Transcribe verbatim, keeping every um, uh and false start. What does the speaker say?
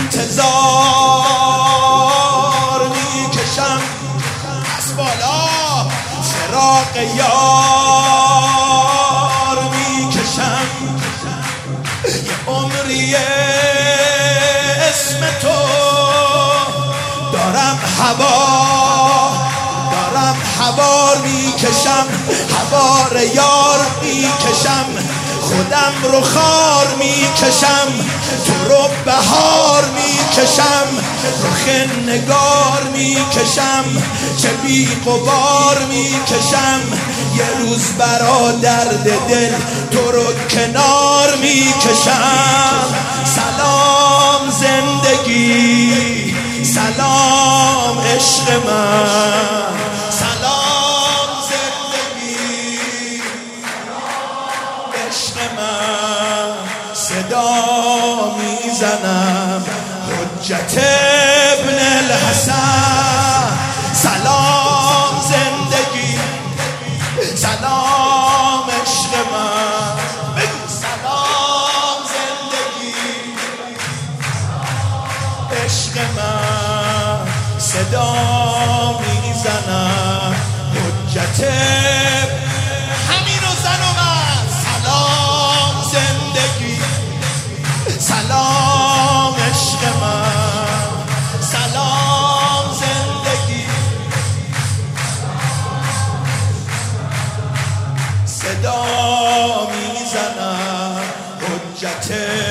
انتظار میکشم از بالا فراق یار میکشم یه عمری اسم تو دارم هوا دارم هوار میکشم هوار یار میکشم خودم رو خار میکشم تو رو بهار میکشم رخ نگار میکشم چه بی غبار میکشم یه روز برا درد دل تو رو کنار میکشم سلام زندگی سلام عشق من سلام زندگی عشق من صدا میزنم حجت ابن الحسن سلام زندگی سلام عشق من بگو سلام زندگی عشق من صدا میزنم حجت همینو زن و من سلام زندگی سلام عشق من سلام زندگی صدا میزنم حجت